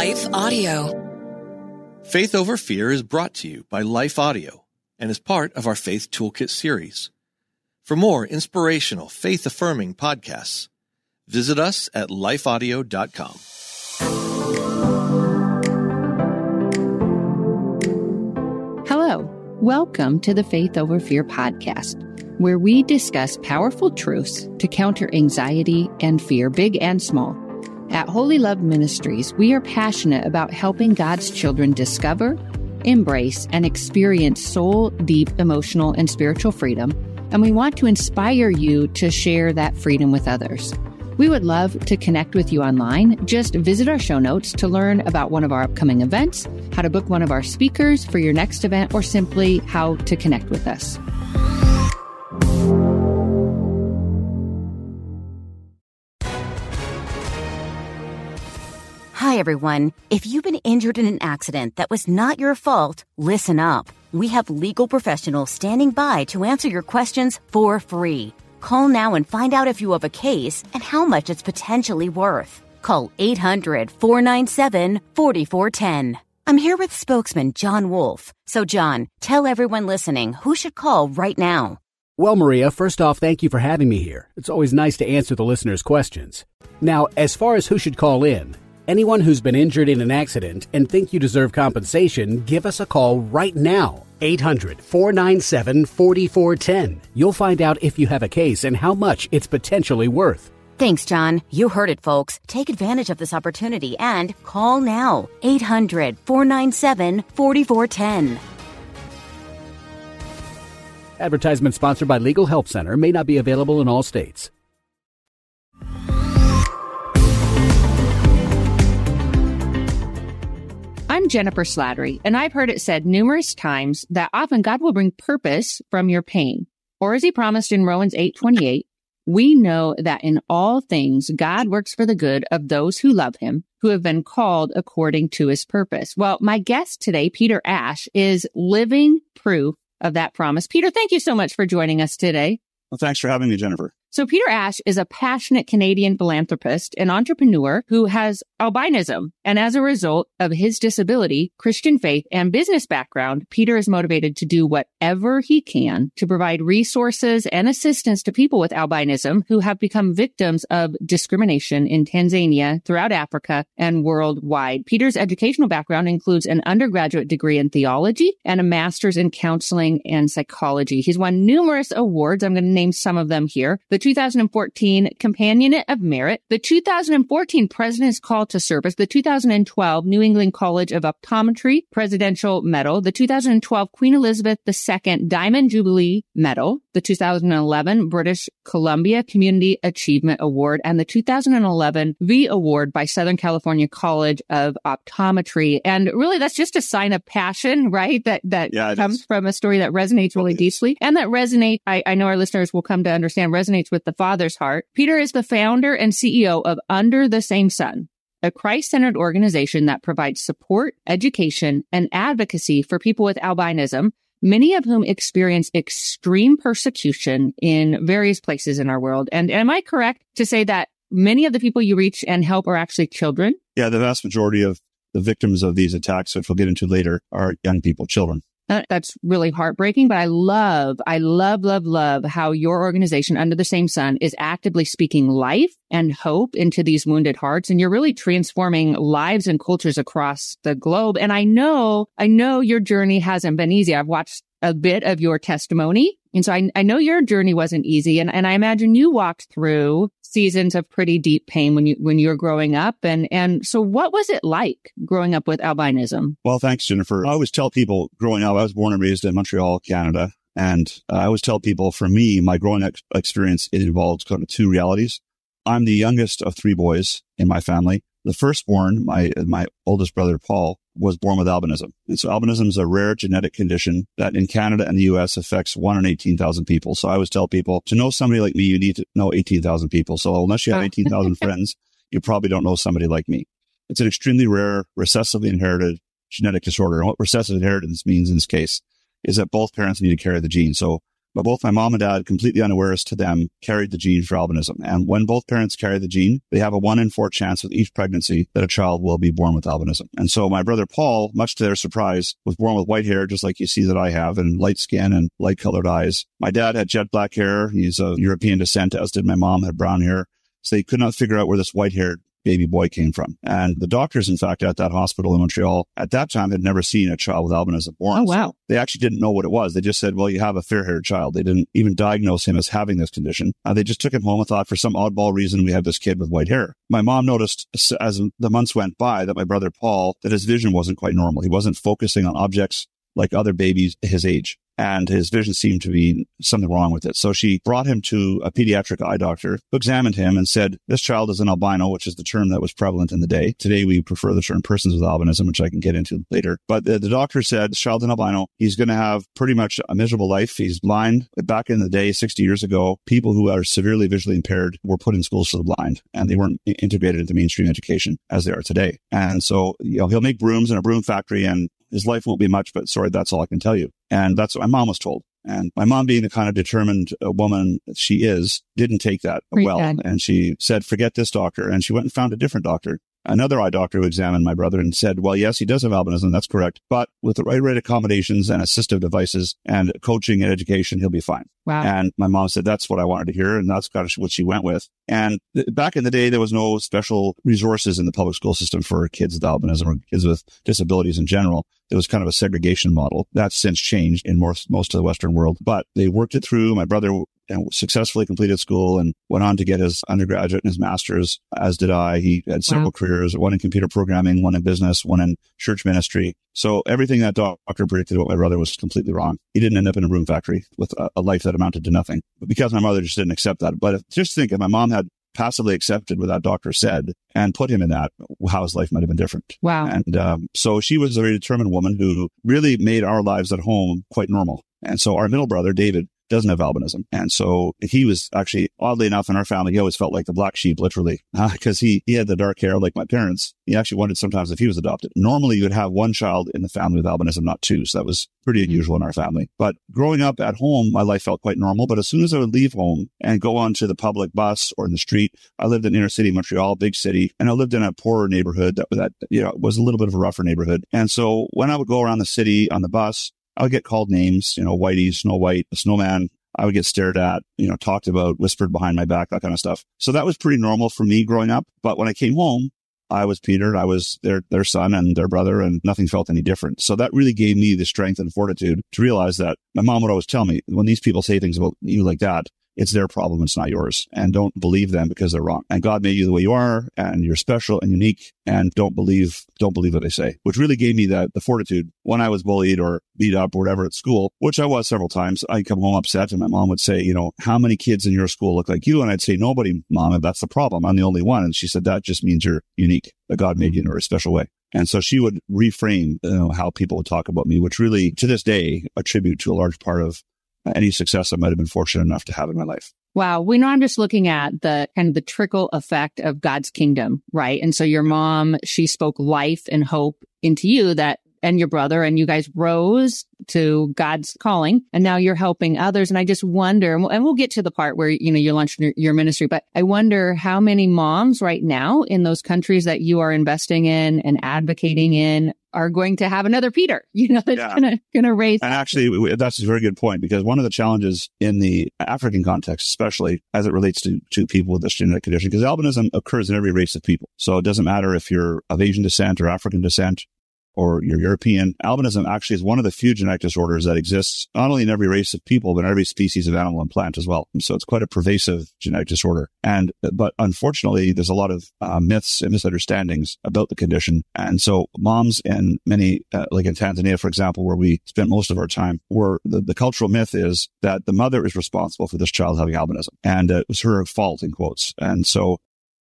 Life Audio. Faith Over Fear is brought to you by Life Audio and is part of our Faith Toolkit series. For more inspirational, faith-affirming podcasts, visit us at lifeaudio.com. Hello, welcome to the Faith Over Fear podcast, where we discuss powerful truths to counter anxiety and fear, big and small. At Holy Love Ministries, we are passionate about helping God's children discover, embrace, and experience soul-deep emotional and spiritual freedom, and we want to inspire you to share that freedom with others. We would love to connect with you online. Just visit our show notes to learn about one of our upcoming events, how to book one of our speakers for your next event, or simply how to connect with us. Hi, everyone. If you've been injured in an accident that was not your fault, listen up. We have legal professionals standing by to answer your questions for free. Call now and find out if you have a case and how much it's potentially worth. Call 800-497-4410. I'm here with spokesman John Wolf. So, John, tell everyone listening who should call right now. Well, Maria, first off, thank you for having me here. It's always nice to answer the listeners' questions. Now, as far as who should call in, anyone who's been injured in an accident and think you deserve compensation, give us a call right now. 800-497-4410. You'll find out if you have a case and how much it's potentially worth. Thanks, John. You heard it, folks. Take advantage of this opportunity and call now. 800-497-4410. Advertisement sponsored by Legal Help Center. May not be available in all states. I'm Jennifer Slattery, and I've heard it said numerous times that often God will bring purpose from your pain. Or as he promised in Romans 8:28, we know that in all things God works for the good of those who love him, who have been called according to his purpose. Well, my guest today, Peter Ash, is living proof of that promise. Peter, thank you so much for joining us today. Well, thanks for having me, Jennifer. So Peter Ash is a passionate Canadian philanthropist and entrepreneur who has albinism. And as a result of his disability, Christian faith, and business background, Peter is motivated to do whatever he can to provide resources and assistance to people with albinism who have become victims of discrimination in Tanzania, throughout Africa, and worldwide. Peter's educational background includes an undergraduate degree in theology and a master's in counseling and psychology. He's won numerous awards. I'm going to name some of them here. The 2014 Companionate of Merit, the 2014 President's Call to Service, the 2012 New England College of Optometry Presidential Medal, the 2012 Queen Elizabeth II Diamond Jubilee Medal, the 2011 British Columbia Community Achievement Award, and the 2011 V Award by Southern California College of Optometry. And really, that's just a sign of passion, right? That comes from a story that resonates really deeply, and that resonates, I know our listeners will come to understand, resonates with the Father's heart. Peter is the founder and CEO of Under the Same Sun, a Christ-centered organization that provides support, education, and advocacy for people with albinism, many of whom experience extreme persecution in various places in our world. And am I correct to say that many of the people you reach and help are actually children? Yeah, the vast majority of the victims of these attacks, which we'll get into later, are young people, children. That's really heartbreaking, but I love how your organization, Under the Same Sun, is actively speaking life and hope into these wounded hearts. And you're really transforming lives and cultures across the globe. And I know your journey hasn't been easy. I've watched a bit of your testimony. And so I know your journey wasn't easy. And I imagine you walked through seasons of pretty deep pain when you were growing up. And so what was it like growing up with albinism? Well, thanks, Jennifer. I always tell people growing up, I was born and raised in Montreal, Canada. And I always tell people, for me, my growing experience, it involves kind of two realities. I'm the youngest of three boys in my family. The firstborn, my oldest brother, Paul, was born with albinism. And so albinism is a rare genetic condition that in Canada and the U.S. affects 1 in 18,000 people. So I always tell people, to know somebody like me, you need to know 18,000 people. So unless you have 18,000 friends, you probably don't know somebody like me. It's an extremely rare, recessively inherited genetic disorder. And what recessive inheritance means in this case is that both parents need to carry the gene. So but both my mom and dad, completely unawares to them, carried the gene for albinism. And when both parents carry the gene, they have a 1 in 4 chance with each pregnancy that a child will be born with albinism. And so my brother Paul, much to their surprise, was born with white hair, just like you see that I have, and light skin and light colored eyes. My dad had jet black hair. He's of European descent, as did my mom, had brown hair. So they could not figure out where this white-haired baby boy came from. And the doctors, in fact, at that hospital in Montreal at that time had never seen a child with albinism born. Oh, wow. So they actually didn't know what it was. They just said, well, you have a fair-haired child. They didn't even diagnose him as having this condition. They just took him home and thought, for some oddball reason, we have this kid with white hair. My mom noticed as the months went by that my brother Paul, that his vision wasn't quite normal. He wasn't focusing on objects like other babies his age. And his vision seemed to be something wrong with it. So she brought him to a pediatric eye doctor who examined him and said, this child is an albino, which is the term that was prevalent in the day. Today, we prefer the term persons with albinism, which I can get into later. But the doctor said, this child's an albino. He's going to have pretty much a miserable life. He's blind. Back in the day, 60 years ago, people who are severely visually impaired were put in schools for the blind, and they weren't integrated into mainstream education as they are today. And so, he'll make brooms in a broom factory, and his life won't be much, but sorry, that's all I can tell you. And that's what my mom was told. And my mom, being the kind of determined woman that she is, didn't take that well. And she said, forget this doctor. And she went and found a different doctor, another eye doctor who examined my brother and said, well, yes, he does have albinism. That's correct. But with the right accommodations and assistive devices and coaching and education, he'll be fine. Wow. And my mom said, that's what I wanted to hear. And that's kind of what she went with. And back in the day, there was no special resources in the public school system for kids with albinism or kids with disabilities in general. There was kind of a segregation model. That's since changed in most of the Western world. But they worked it through. My brother successfully completed school and went on to get his undergraduate and his master's, as did I. He had several careers, one in computer programming, one in business, one in church ministry. So everything that doctor predicted about my brother was completely wrong. He didn't end up in a broom factory with a life that amounted to nothing. But because my mother just didn't accept that. But just think, if my mom had passively accepted what that doctor said and put him in that, how his life might have been different. Wow. And so she was a very determined woman who really made our lives at home quite normal. And so our middle brother, David, doesn't have albinism. And so he was actually, oddly enough, in our family, he always felt like the black sheep, literally, because he had the dark hair like my parents. He actually wondered sometimes if he was adopted. Normally, you would have one child in the family with albinism, not two. So that was pretty unusual in our family. But growing up at home, my life felt quite normal. But as soon as I would leave home and go onto the public bus or in the street, I lived in inner city Montreal, big city, and I lived in a poorer neighborhood that was a little bit of a rougher neighborhood. And so when I would go around the city on the bus, I would get called names, Whitey, Snow White, Snowman. I would get stared at, talked about, whispered behind my back, that kind of stuff. So that was pretty normal for me growing up. But when I came home, I was Peter, I was their son and their brother, and nothing felt any different. So that really gave me the strength and fortitude to realize that my mom would always tell me, when these people say things about you like that, it's their problem, it's not yours. And don't believe them because they're wrong. And God made you the way you are, and you're special and unique, and don't believe what they say, which really gave me the fortitude. When I was bullied or beat up or whatever at school, which I was several times, I'd come home upset and my mom would say, how many kids in your school look like you? And I'd say, nobody, Mom, and that's the problem. I'm the only one. And she said, that just means you're unique, that God made you in a special way. And so she would reframe how people would talk about me, which really, to this day, attribute to a large part of any success I might have been fortunate enough to have in my life. Wow. We know I'm just looking at the kind of the trickle effect of God's kingdom, right? And so your mom, she spoke life and hope into you and your brother, and you guys rose to God's calling, and now you're helping others. And I just wonder, and we'll get to the part where, you launched your ministry, but I wonder how many moms right now in those countries that you are investing in and advocating in are going to have another Peter, that's gonna raise. And actually, that's a very good point, because one of the challenges in the African context, especially as it relates to people with this genetic condition, because albinism occurs in every race of people. So it doesn't matter if you're of Asian descent or African descent, or you're European. Albinism actually is one of the few genetic disorders that exists not only in every race of people, but in every species of animal and plant as well. And so it's quite a pervasive genetic disorder. But unfortunately, there's a lot of myths and misunderstandings about the condition. And so moms in many, like in Tanzania, for example, where we spent most of our time, where the cultural myth is that the mother is responsible for this child having albinism. And it was her fault, in quotes. And so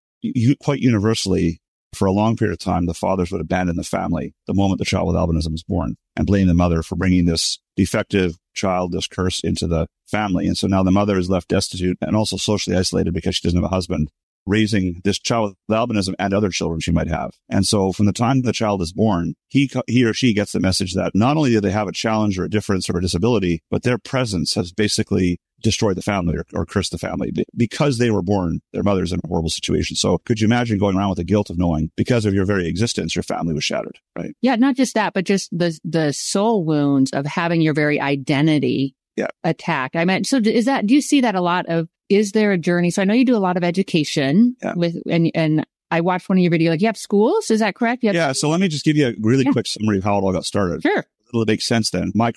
quite universally, for a long period of time, the fathers would abandon the family the moment the child with albinism is born and blame the mother for bringing this defective child, this curse, into the family. And so now the mother is left destitute and also socially isolated because she doesn't have a husband. raising this child with albinism and other children she might have. And so from the time the child is born, he or she gets the message that not only do they have a challenge or a difference or a disability, but their presence has basically destroyed the family or cursed the family because they were born, their mother's in a horrible situation. So could you imagine going around with the guilt of knowing because of your very existence, your family was shattered, right? Yeah, not just that, but just the soul wounds of having your very identity attacked. I meant, so do you see that a lot of, is there a journey? So I know you do a lot of education with, and I watched one of your videos, like you have schools, is that correct? So let me just give you a really quick summary of how it all got started. Sure. It'll make sense then. My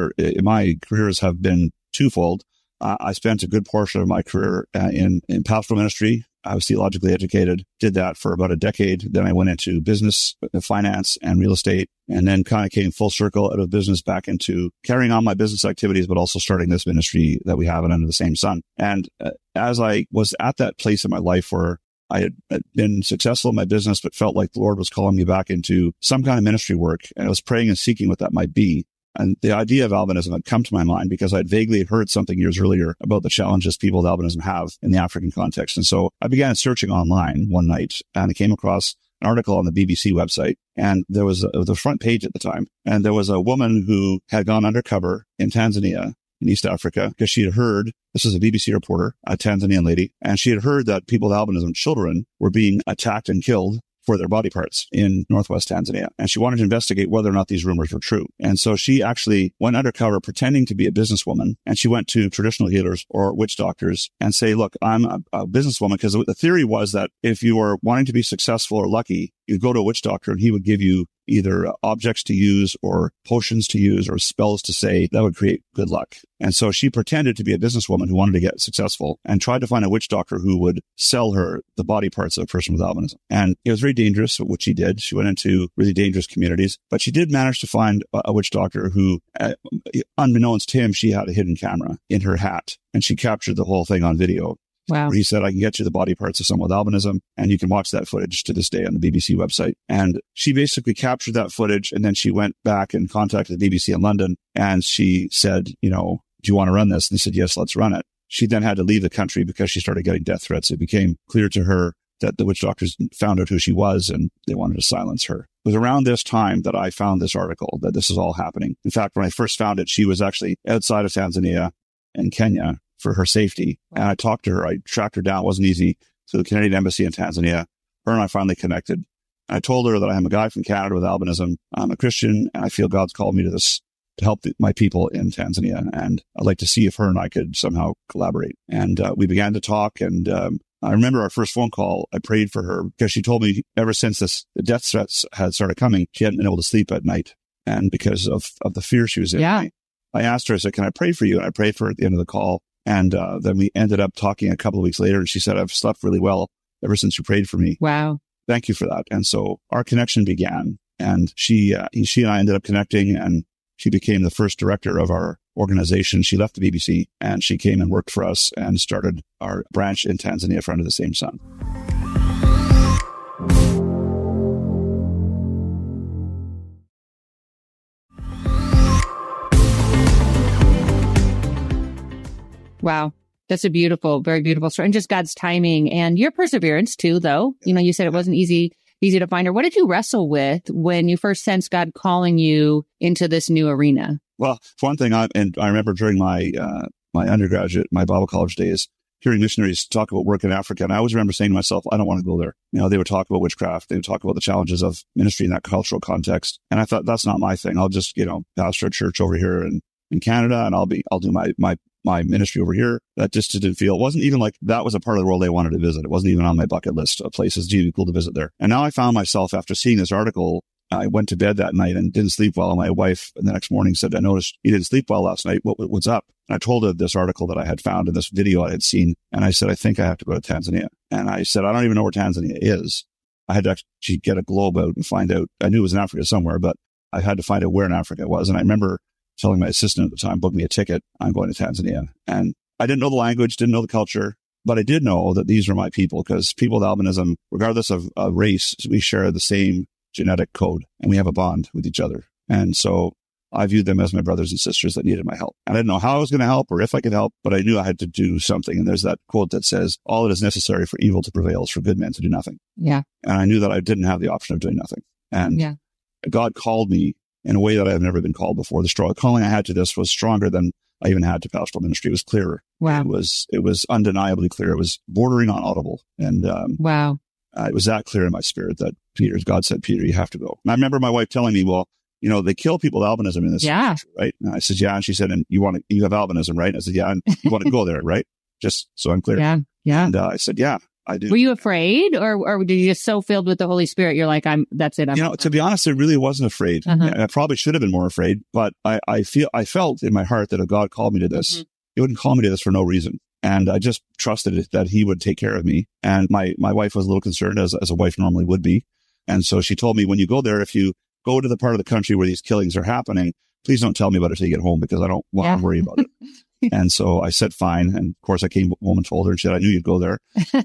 careers have been twofold. I spent a good portion of my career in pastoral ministry. I was theologically educated, did that for about a decade. Then I went into business, finance, and real estate, and then kind of came full circle out of business back into carrying on my business activities, but also starting this ministry that we have under the same sun. And as I was at that place in my life where I had been successful in my business, but felt like the Lord was calling me back into some kind of ministry work, and I was praying and seeking what that might be. And the idea of albinism had come to my mind because I'd vaguely heard something years earlier about the challenges people with albinism have in the African context. And so I began searching online one night, and I came across an article on the BBC website, and there was the front page at the time, and there was a woman who had gone undercover in Tanzania, in East Africa, because she had heard, this is a BBC reporter, a Tanzanian lady, and she had heard that people with albinism, children, were being attacked and killed for their body parts in northwest Tanzania. And she wanted to investigate whether or not these rumors were true. And so she actually went undercover pretending to be a businesswoman. And she went to traditional healers or witch doctors and say, look, I'm a businesswoman. Because the theory was that if you were wanting to be successful or lucky, you'd go to a witch doctor and he would give you either objects to use or potions to use or spells to say that would create good luck. And so she pretended to be a businesswoman who wanted to get successful and tried to find a witch doctor who would sell her the body parts of a person with albinism. And it was very dangerous, what she did. She went into really dangerous communities, but she did manage to find a witch doctor who, unbeknownst to him, she had a hidden camera in her hat, and she captured the whole thing on video. Wow. Where he said, I can get you the body parts of someone with albinism, and you can watch that footage to this day on the BBC website. And she basically captured that footage, and then she went back and contacted the BBC in London, and she said, do you want to run this? And they said, yes, let's run it. She then had to leave the country because she started getting death threats. It became clear to her that the witch doctors found out who she was, and they wanted to silence her. It was around this time that I found this article, that this is all happening. In fact, when I first found it, she was actually outside of Tanzania and Kenya for her safety. And I talked to her. I tracked her down. It wasn't easy. To the Canadian Embassy in Tanzania. Her and I finally connected. I told her that I am a guy from Canada with albinism. I'm a Christian, and I feel God's called me to this to help my people in Tanzania. And I'd like to see if her and I could somehow collaborate. And we began to talk. And I remember our first phone call, I prayed for her because she told me ever since the death threats had started coming, she hadn't been able to sleep at night. And because of the fear she was in. Yeah. I asked her, I said, can I pray for you? And I prayed for her at the end of the call. And then we ended up talking a couple of weeks later, and she said, I've slept really well ever since you prayed for me. Wow. Thank you for that. And so our connection began, and she and I ended up connecting, and she became the first director of our organization. She left the BBC, and she came and worked for us and started our branch in Tanzania for Under the Same Sun. Wow. That's a beautiful, very beautiful story. And just God's timing and your perseverance too, though. You said it wasn't easy to find her. What did you wrestle with when you first sensed God calling you into this new arena? Well, for one thing, I remember during my undergraduate, my Bible college days, hearing missionaries talk about work in Africa. And I always remember saying to myself, I don't want to go there. They would talk about witchcraft. They would talk about the challenges of ministry in that cultural context. And I thought, that's not my thing. I'll just, pastor a church over here in Canada, and I'll do my ministry over here. That just didn't feel, it wasn't even like that was a part of the world they wanted to visit. It wasn't even on my bucket list of places. Gee, cool to visit there. And now I found myself, after seeing this article, I went to bed that night and didn't sleep well. And my wife the next morning said, I noticed you didn't sleep well last night. What's up? And I told her this article that I had found in this video I had seen. And I said, I think I have to go to Tanzania. And I said, I don't even know where Tanzania is. I had to actually get a globe out and find out. I knew it was in Africa somewhere, but I had to find out where in Africa it was. And I remember telling my assistant at the time, book me a ticket. I'm going to Tanzania. And I didn't know the language, didn't know the culture, but I did know that these were my people, because people with albinism, regardless of race, we share the same genetic code and we have a bond with each other. And so I viewed them as my brothers and sisters that needed my help. And I didn't know how I was going to help or if I could help, but I knew I had to do something. And there's that quote that says, all that is necessary for evil to prevail is for good men to do nothing. Yeah. And I knew that I didn't have the option of doing nothing. And God called me in a way that I've never been called before. The calling I had to this was stronger than I even had to pastoral ministry. It was clearer. Wow. It was undeniably clear. It was bordering on audible. And wow. It was that clear in my spirit that God said, Peter, you have to go. And I remember my wife telling me, well, they kill people with albinism in this country, right? And I said, yeah. And she said, and you have albinism, right? And I said, yeah. And you want to go there, right? Just so I'm clear. Yeah. Yeah. And I said, yeah, I do. Were you afraid or were you just so filled with the Holy Spirit? You're like, that's it. To be honest, I really wasn't afraid. I probably should have been more afraid, but I felt in my heart that if God called me to this, He wouldn't call me to this for no reason. And I just trusted that He would take care of me. And my wife was a little concerned, as a wife normally would be. And so she told me, when you go there, if you go to the part of the country where these killings are happening, please don't tell me about it till you get home, because I don't want to worry about it. And so I said, fine. And of course I came home and told her, and she said, I knew you'd go there.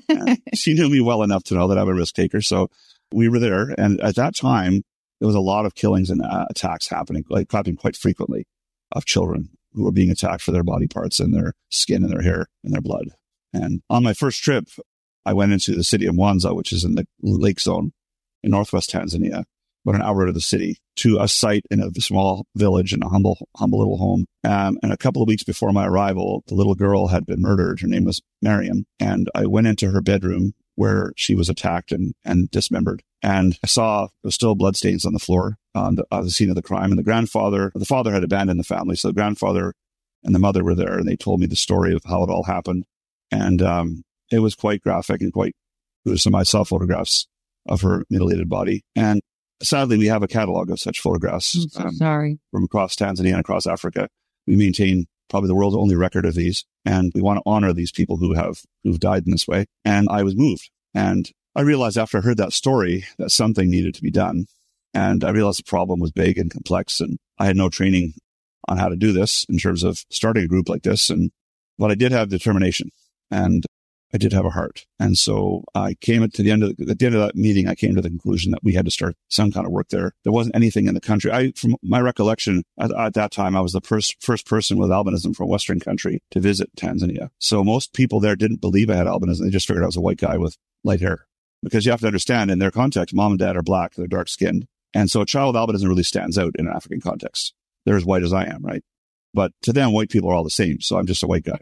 She knew me well enough to know that I'm a risk taker. So we were there. And at that time, there was a lot of killings and attacks happening quite frequently, of children who were being attacked for their body parts and their skin and their hair and their blood. And on my first trip, I went into the city of Mwanza, which is in the lake zone in northwest Tanzania, about an hour out of the city, to a site in a small village in a humble little home. And a couple of weeks before my arrival, the little girl had been murdered. Her name was Miriam. And I went into her bedroom where she was attacked and dismembered. And I saw there was still bloodstains on the floor on the scene of the crime. And the father had abandoned the family. So the grandfather and the mother were there, and they told me the story of how it all happened. And it was quite graphic and there was some of my saw photographs of her mutilated body. And sadly, we have a catalog of such photographs from across Tanzania and across Africa. We maintain probably the world's only record of these, and we want to honor these people who've died in this way. And I was moved, and I realized after I heard that story that something needed to be done. And I realized the problem was big and complex, and I had no training on how to do this in terms of starting a group like this. But I did have determination, and I did have a heart. And so I came at the end of that meeting, I came to the conclusion that we had to start some kind of work there. There wasn't anything in the country. From my recollection, at that time, I was the first person with albinism from a Western country to visit Tanzania. So most people there didn't believe I had albinism. They just figured I was a white guy with light hair. Because you have to understand, in their context, mom and dad are black, they're dark skinned. And so a child with albinism really stands out in an African context. They're as white as I am, right? But to them, white people are all the same. So I'm just a white guy.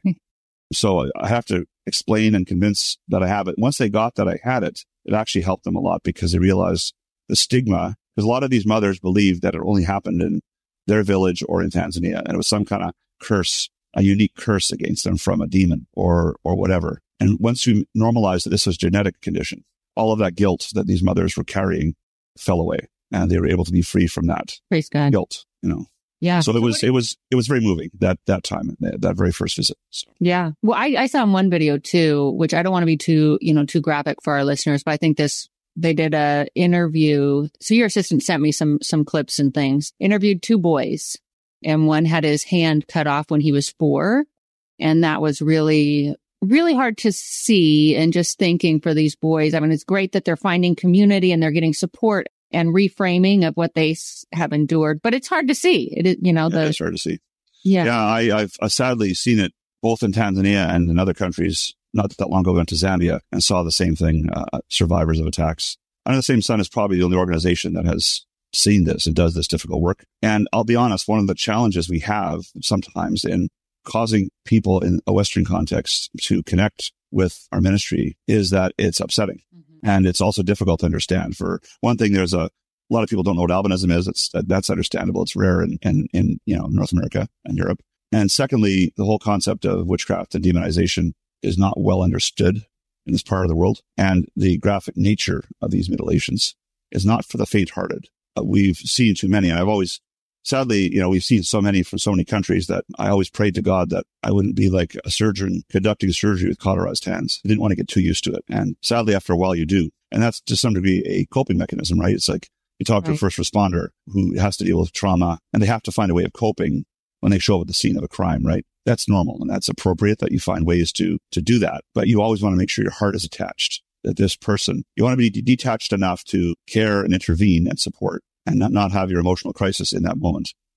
So I have to explain and convince that I have it. Once they got that I had it, it actually helped them a lot, because they realized the stigma, because a lot of these mothers believed that it only happened in their village or in Tanzania. And it was some kind of curse, a unique curse against them from a demon or whatever. And once we normalized that this was a genetic condition, all of that guilt that these mothers were carrying fell away, and they were able to be free from that guilt, Yeah. So it was very moving that time, that very first visit. So. Yeah. Well, I saw in one video too, which I don't want to be too graphic for our listeners, but I think they did a interview. So your assistant sent me some clips and things, interviewed 2 boys, and one had his hand cut off when he was 4. And that was really, really hard to see. And just thinking for these boys, I mean, it's great that they're finding community and they're getting support and reframing of what they have endured, but it's hard to see. It's hard to see. Yeah. I've sadly seen it both in Tanzania and in other countries. Not that long ago, I went to Zambia and saw the same thing, survivors of attacks. I know the Same Son is probably the only organization that has seen this and does this difficult work. And I'll be honest, one of the challenges we have sometimes in causing people in a Western context to connect with our ministry is that it's upsetting. And it's also difficult to understand. For one thing, there's a lot of people don't know what albinism is. That's understandable. It's rare in North America and Europe. And secondly, the whole concept of witchcraft and demonization is not well understood in this part of the world. And the graphic nature of these mutilations is not for the faint-hearted. We've seen too many. And I've always, sadly, we've seen so many from so many countries that I always prayed to God that I wouldn't be like a surgeon conducting surgery with cauterized hands. I didn't want to get too used to it. And sadly, after a while, you do. And that's to some degree a coping mechanism, right? It's like you talk to a first responder who has to deal with trauma, and they have to find a way of coping when they show up at the scene of a crime, right? That's normal, and that's appropriate that you find ways to do that. But you always want to make sure your heart is attached, that this person, you want to be detached enough to care and intervene and support, and not have your emotional crisis in that moment.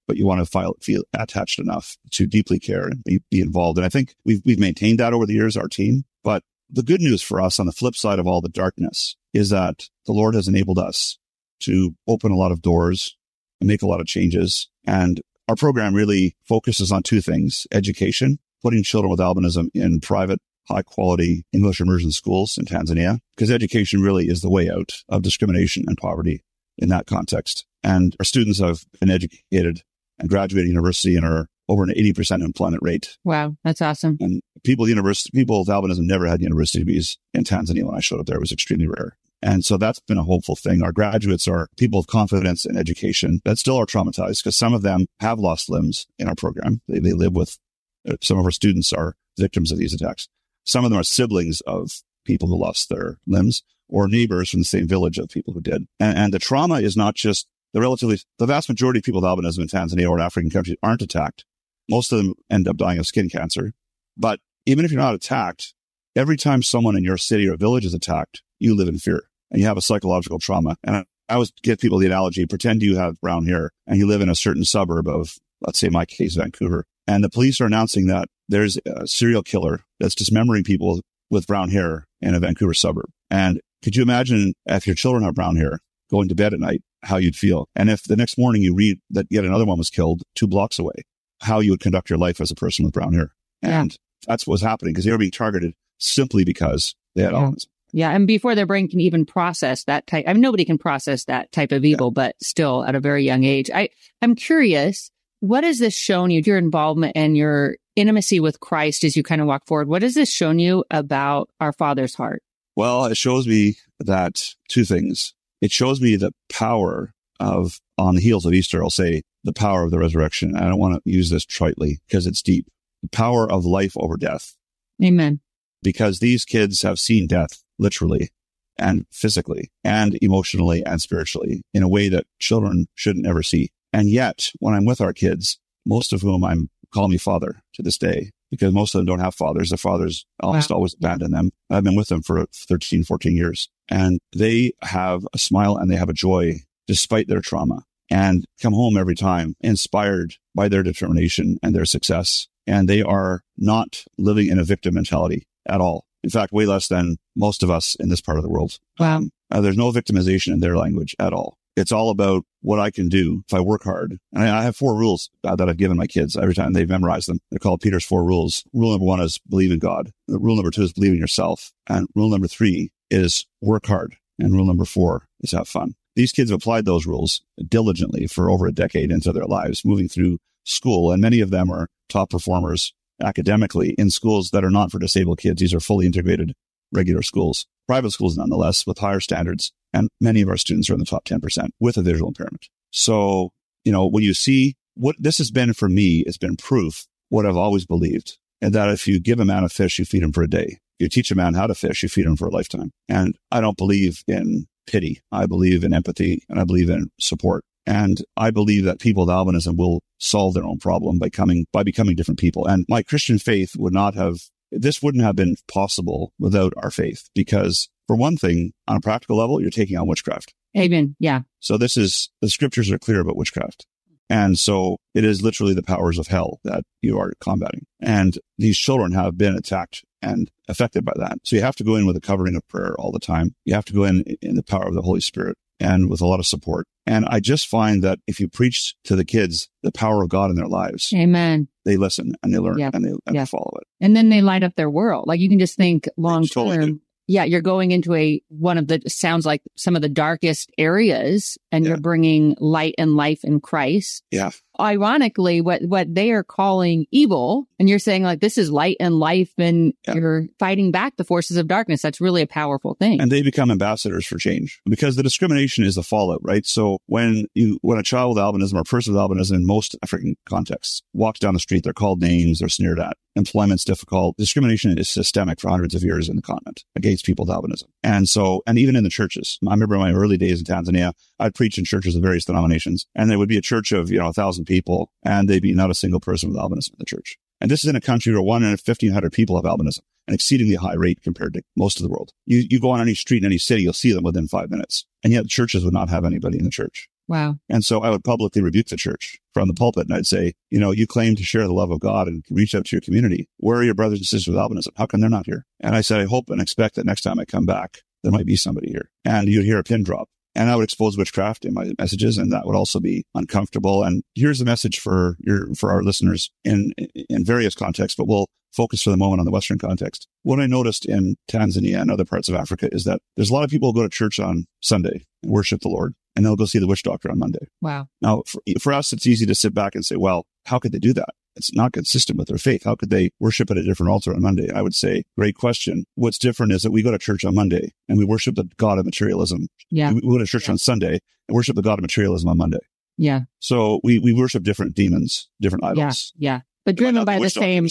but you want to feel attached enough to deeply care and be involved. And I think we've maintained that over the years, our team. But the good news for us on the flip side of all the darkness is that the Lord has enabled us to open a lot of doors and make a lot of changes. And our program really focuses on two things: education, putting children with albinism in private, high-quality English immersion schools in Tanzania, because education really is the way out of discrimination and poverty in that context. And our students have been educated and graduated university and are over an 80% employment rate. Wow, that's awesome. And people with albinism never had university degrees in Tanzania when I showed up there. It was extremely rare. And so that's been a hopeful thing. Our graduates are people of confidence in education that still are traumatized, because some of them have lost limbs in our program. They live with, some of our students are victims of these attacks. Some of them are siblings of people who lost their limbs, or neighbors from the same village of people who did. And the trauma is not just the vast majority of people with albinism in Tanzania or in African countries aren't attacked. Most of them end up dying of skin cancer. But even if you're not attacked, every time someone in your city or village is attacked, you live in fear and you have a psychological trauma. And I always give people the analogy: pretend you have brown hair and you live in a certain suburb of, let's say in my case, Vancouver. And the police are announcing that there's a serial killer that's dismembering people with brown hair in a Vancouver suburb. And could you imagine if your children have brown hair going to bed at night, how you'd feel? And if the next morning you read that yet another one was killed 2 blocks away, how you would conduct your life as a person with brown hair. And that's what's happening, because they were being targeted simply because they had albinism. Yeah. And before their brain can even process that type, I mean, nobody can process that type of evil, but still at a very young age. I'm curious, what has this shown you, your involvement and your intimacy with Christ as you kind of walk forward? What has this shown you about our Father's heart? Well, it shows me that two things. It shows me the power of, on the heels of Easter, I'll say, the power of the resurrection. I don't want to use this tritely because it's deep. The power of life over death. Amen. Because these kids have seen death literally and physically and emotionally and spiritually in a way that children shouldn't ever see. And yet, when I'm with our kids, most of whom call me father to this day, because most of them don't have fathers. Their fathers almost always abandon them. I've been with them for 13, 14 years. And they have a smile and they have a joy despite their trauma, and come home every time inspired by their determination and their success. And they are not living in a victim mentality at all. In fact, way less than most of us in this part of the world. Wow. There's no victimization in their language at all. It's all about what I can do if I work hard. And I have 4 rules that I've given my kids every time they've memorized them. They're called Peter's 4 rules. Rule number 1 is believe in God. Rule number 2 is believe in yourself. And rule number 3 is work hard. And rule number 4 is have fun. These kids have applied those rules diligently for over a decade into their lives, moving through school. And many of them are top performers academically in schools that are not for disabled kids. These are fully integrated regular schools, private schools nonetheless, with higher standards. And many of our students are in the top 10% with a visual impairment. So, when you see what this has been for me, it's been proof what I've always believed. And that if you give a man a fish, you feed him for a day. You teach a man how to fish, you feed him for a lifetime. And I don't believe in pity. I believe in empathy, and I believe in support. And I believe that people with albinism will solve their own problem by becoming different people. And my Christian faith wouldn't have been possible without our faith, because for one thing, on a practical level, you're taking on witchcraft. Amen. Yeah. So the scriptures are clear about witchcraft. And so it is literally the powers of hell that you are combating. And these children have been attacked and affected by that. So you have to go in with a covering of prayer all the time. You have to go in the power of the Holy Spirit and with a lot of support. And I just find that if you preach to the kids the power of God in their lives, amen, they listen and they learn and they follow it. And then they light up their world. Like, you can just think long term. Totally. Yeah, you're going into sounds like some of the darkest areas, and you're bringing light and life in Christ. Yeah. Ironically, what they are calling evil, and you're saying like, this is light and life, and you're fighting back the forces of darkness. That's really a powerful thing. And they become ambassadors for change, because the discrimination is the fallout, right? So when a child with albinism or a person with albinism in most African contexts walks down the street, they're called names, they're sneered at. Employment's difficult. Discrimination is systemic for hundreds of years in the continent against people with albinism. And even in the churches. I remember in my early days in Tanzania, I'd preach in churches of various denominations, and there would be a church of, 1,000 people, and they'd be not a single person with albinism in the church. And this is in a country where 1 in 1,500 people have albinism, an exceedingly high rate compared to most of the world. You go on any street in any city, you'll see them within 5 minutes. And yet churches would not have anybody in the church. Wow. And so I would publicly rebuke the church from the pulpit. And I'd say, you claim to share the love of God and reach out to your community. Where are your brothers and sisters with albinism? How come they're not here? And I said, I hope and expect that next time I come back, there might be somebody here. And you'd hear a pin drop. And I would expose witchcraft in my messages, and that would also be uncomfortable. And here's the message for our listeners in various contexts, but we'll focus for the moment on the Western context. What I noticed in Tanzania and other parts of Africa is that there's a lot of people who go to church on Sunday and worship the Lord, and they'll go see the witch doctor on Monday. Wow. Now, for us, it's easy to sit back and say, well, how could they do that? It's not consistent with their faith. How could they worship at a different altar on Monday? I would say, great question. What's different is that we go to church on Monday and we worship the God of materialism. Yeah. We go to church on Sunday and worship the God of materialism on Monday. Yeah. So we worship different demons, different idols. Yeah. But driven by the same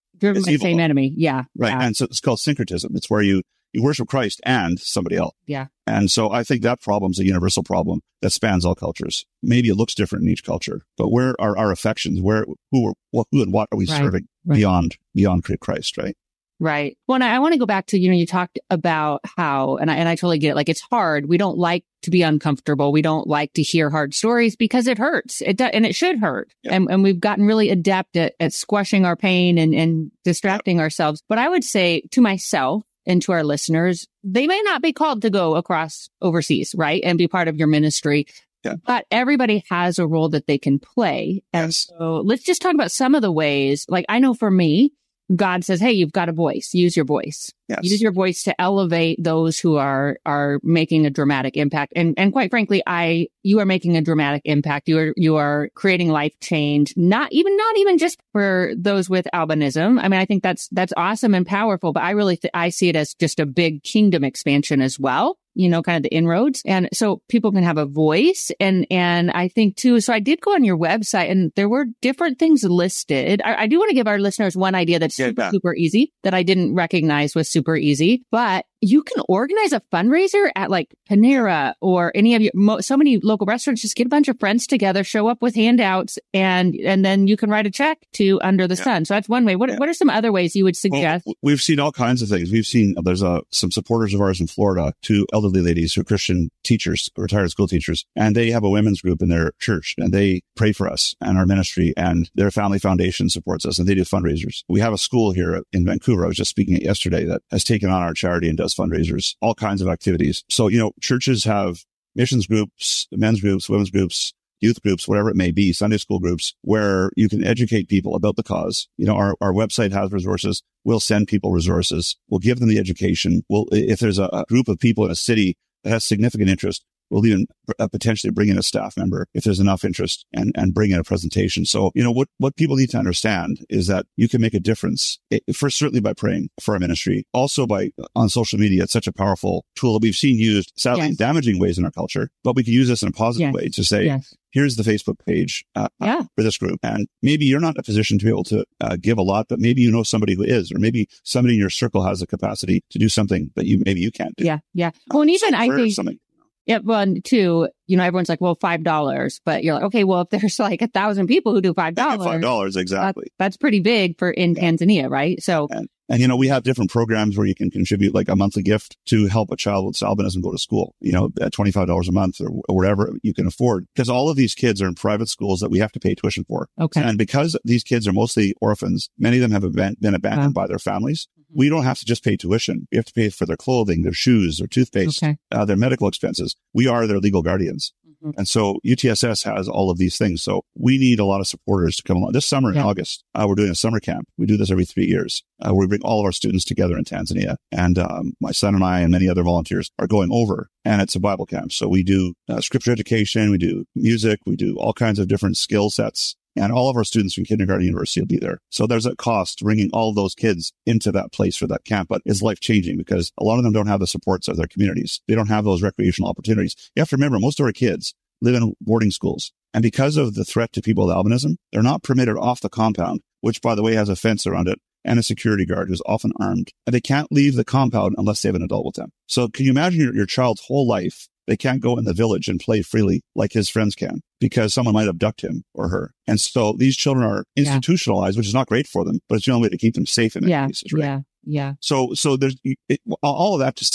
enemy. Yeah. Right. Yeah. And so it's called syncretism. It's where you worship Christ and somebody else. Yeah. And so I think that problem's a universal problem that spans all cultures. Maybe it looks different in each culture, but where are our affections? Who and what are we serving beyond Christ, right? Right. Well, and I want to go back to, you talked about how, and I totally get it. Like, it's hard. We don't like to be uncomfortable. We don't like to hear hard stories because it hurts. It does, and it should hurt. Yeah. And we've gotten really adept at squashing our pain and distracting ourselves. But I would say to myself and to our listeners, they may not be called to go across overseas, right? And be part of your ministry. Yeah. But everybody has a role that they can play. And so let's just talk about some of the ways. Like, I know for me, God says, hey, you've got a voice. Use your voice. Yes. Use your voice to elevate those who are making a dramatic impact. And quite frankly, you are making a dramatic impact. You are creating life change, not even just for those with albinism. I mean, I think that's awesome and powerful, but I really I see it as just a big kingdom expansion as well. Kind of the inroads. And so people can have a voice. And I think too, so I did go on your website and there were different things listed. I do want to give our listeners one idea that's super easy that I didn't recognize was super easy, but you can organize a fundraiser at like Panera or any of your, so many local restaurants. Just get a bunch of friends together, show up with handouts, and then you can write a check to Under the Sun. So that's one way. What are some other ways you would suggest? Well, we've seen all kinds of things. We've seen, there's some supporters of ours in Florida, two elderly ladies who are Christian teachers, retired school teachers, and they have a women's group in their church, and they pray for us and our ministry, and their family foundation supports us, and they do fundraisers. We have a school here in Vancouver, I was just speaking at yesterday, that has taken on our charity and does fundraisers, all kinds of activities. So, churches have missions groups, men's groups, women's groups, youth groups, whatever it may be, Sunday school groups, where you can educate people about the cause. Our website has resources. We'll send people resources. We'll give them the education. If there's a group of people in a city that has significant interest, we'll even potentially bring in a staff member if there's enough interest and bring in a presentation. So, what people need to understand is that you can make a difference, first, certainly by praying for our ministry, also on social media. It's such a powerful tool that we've seen used, sadly, in damaging ways in our culture, but we can use this in a positive way to say, here's the Facebook page for this group. And maybe you're not in a position to be able to give a lot, but maybe you know somebody who is, or maybe somebody in your circle has the capacity to do something that maybe you can't do. Yeah. Well, and even I think something. Yeah, well, and two, everyone's like, well, $5, but you're like, okay, well, if there's like 1,000 people who do $5, $5, exactly. That's pretty big in Tanzania, right? So, and we have different programs where you can contribute like a monthly gift to help a child with albinism go to school, at $25 a month or whatever you can afford, because all of these kids are in private schools that we have to pay tuition for. Okay. And because these kids are mostly orphans, many of them have been abandoned by their families. We don't have to just pay tuition. We have to pay for their clothing, their shoes, their toothpaste, their medical expenses. We are their legal guardians. Mm-hmm. And so UTSS has all of these things. So we need a lot of supporters to come along. This summer in August, we're doing a summer camp. We do this every 3 years, where we bring all of our students together in Tanzania. And my son and I and many other volunteers are going over, and it's a Bible camp. So we do scripture education, we do music, we do all kinds of different skill sets. And all of our students from kindergarten to university will be there. So there's a cost bringing all of those kids into that place for that camp, but it's life-changing because a lot of them don't have the supports of their communities. They don't have those recreational opportunities. You have to remember, most of our kids live in boarding schools. And because of the threat to people with albinism, they're not permitted off the compound, which, by the way, has a fence around it and a security guard who's often armed. And they can't leave the compound unless they have an adult with them. So can you imagine your child's whole life? They can't go in the village and play freely like his friends can because someone might abduct him or her. And so these children are institutionalized, which is not great for them, but it's the only way to keep them safe in many cases, right? Yeah. So there's all of that to say,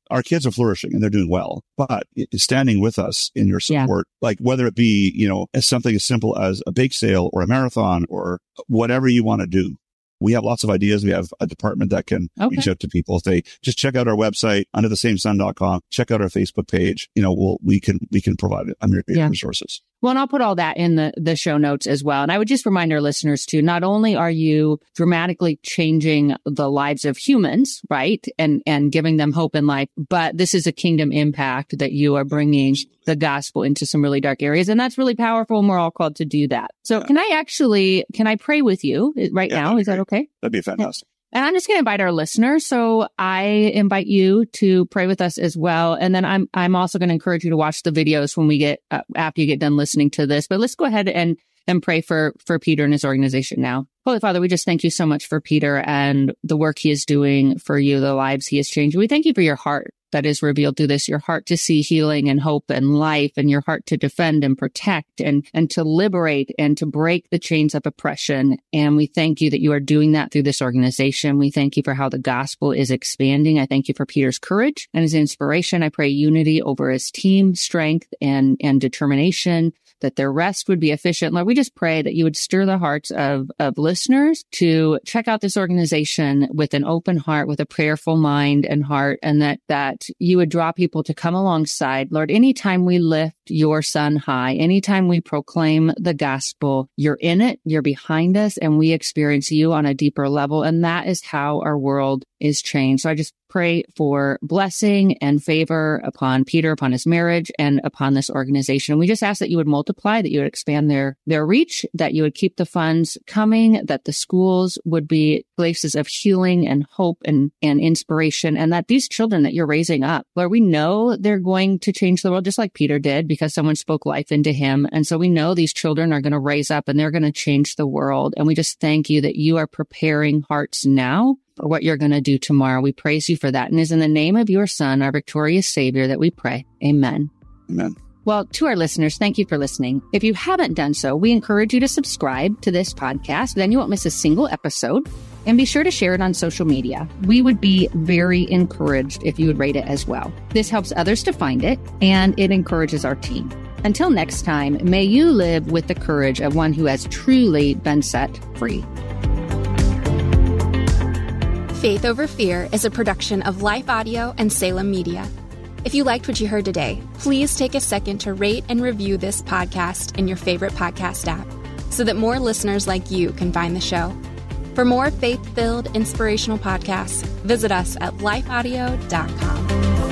our kids are flourishing and they're doing well, but standing with us in your support, like whether it be, as something as simple as a bake sale or a marathon or whatever you want to do. We have lots of ideas. We have a department that can reach out to people. If they just check out our website, underthesamesun.com, check out our Facebook page, we can provide a myriad of resources. Well, and I'll put all that in the show notes as well. And I would just remind our listeners too, not only are you dramatically changing the lives of humans, right? And giving them hope in life, but this is a kingdom impact that you are bringing the gospel into some really dark areas. And that's really powerful. And we're all called to do that. So can I pray with you right now? Is that okay? That'd be fantastic. And I'm just going to invite our listeners. So I invite you to pray with us as well. And then I'm also going to encourage you to watch the videos when we get, after you get done listening to this. But let's go ahead and pray for Peter and his organization now. Holy Father, we just thank you so much for Peter and the work he is doing for you, the lives he is changing. We thank you for your heart that is revealed through this, your heart to see healing and hope and life, and your heart to defend and protect and to liberate and to break the chains of oppression. And we thank you that you are doing that through this organization. We thank you for how the gospel is expanding. I thank you for Peter's courage and his inspiration. I pray unity over his team, strength and determination, that their rest would be efficient. Lord, we just pray that you would stir the hearts of listeners to check out this organization with an open heart, with a prayerful mind and heart, and that you would draw people to come alongside. Lord, anytime we lift your son high, anytime we proclaim the gospel, you're in it, you're behind us, and we experience you on a deeper level. And that is how our world is changed. So I just pray for blessing and favor upon Peter, upon his marriage, and upon this organization. And we just ask that you would multiply, that you would expand their reach, that you would keep the funds coming, that the schools would be places of healing and hope and inspiration, and that these children that you're raising up, Lord, we know they're going to change the world just like Peter did because someone spoke life into him. And so we know these children are going to raise up and they're going to change the world. And we just thank you that you are preparing hearts now for what you're going to do tomorrow. We praise you for that. And it is in the name of your Son, our victorious Savior, that we pray. Amen. Amen. Well, to our listeners, thank you for listening. If you haven't done so, we encourage you to subscribe to this podcast. Then you won't miss a single episode. And be sure to share it on social media. We would be very encouraged if you would rate it as well. This helps others to find it, and it encourages our team. Until next time, may you live with the courage of one who has truly been set free. Faith Over Fear is a production of Life Audio and Salem Media. If you liked what you heard today, please take a second to rate and review this podcast in your favorite podcast app so that more listeners like you can find the show. For more faith-filled, inspirational podcasts, visit us at lifeaudio.com.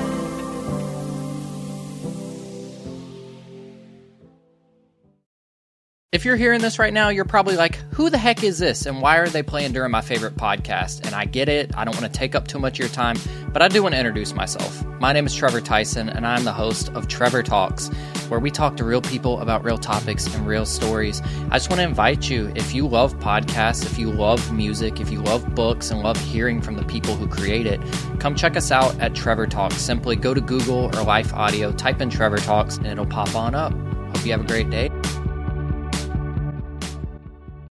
If you're hearing this right now, you're probably like, who the heck is this? And why are they playing during my favorite podcast? And I get it. I don't want to take up too much of your time, but I do want to introduce myself. My name is Trevor Tyson, and I'm the host of Trevor Talks, where we talk to real people about real topics and real stories. I just want to invite you, if you love podcasts, if you love music, if you love books and love hearing from the people who create it, come check us out at Trevor Talks. Simply go to Google or Life Audio, type in Trevor Talks, and it'll pop on up. Hope you have a great day.